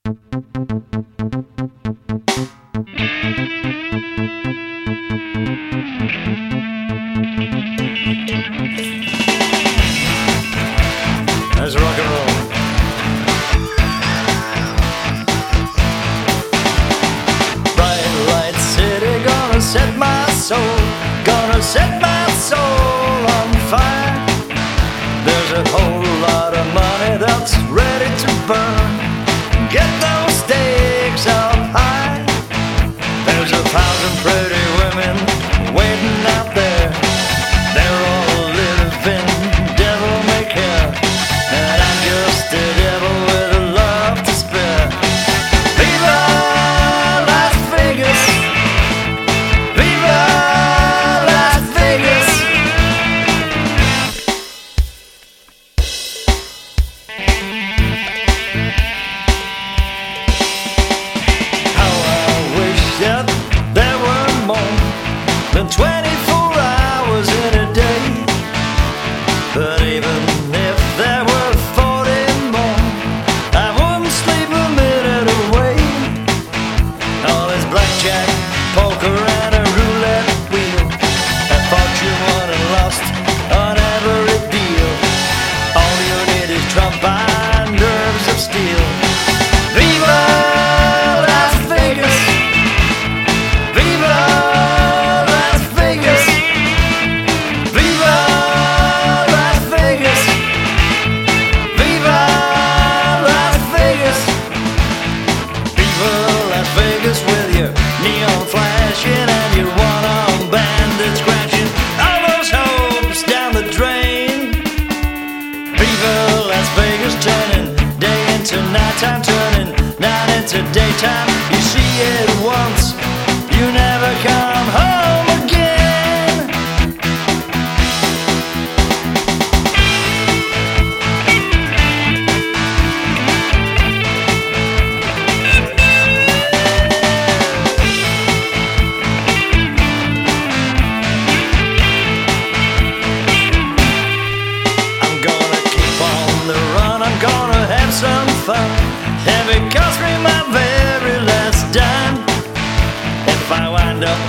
That's rock and roll. Bright light city, gonna set my soul, gonna set my soul on fire. There's a whole lot of money that's ready to burn. Get those stakes up high. There's 1,000 pretty women waiting out there. They're all living devil may care, and I'm just a devil with a love to spare. Viva Las Vegas! Viva Las Vegas! How I wish that there were more than 24 hours in a day. But even if there were 40 more, I wouldn't sleep a minute away. All this blackjack, poker, and a roulette wheel, and fortune won and lost on every deal. All you need is trump and nerves of steel. Viva Las Vegas! Viva Las Vegas! Viva Las Vegas! Viva Las Vegas! Viva Las Vegas with your neon flashing and your one-armed bandit scratching all those hopes down the drain. Viva Las Vegas, turning day into nighttime, turning night into daytime. You see it once, you never come home again. I'm gonna keep on the run, I'm gonna have some fun. If it costs me my very last dime, if I wind up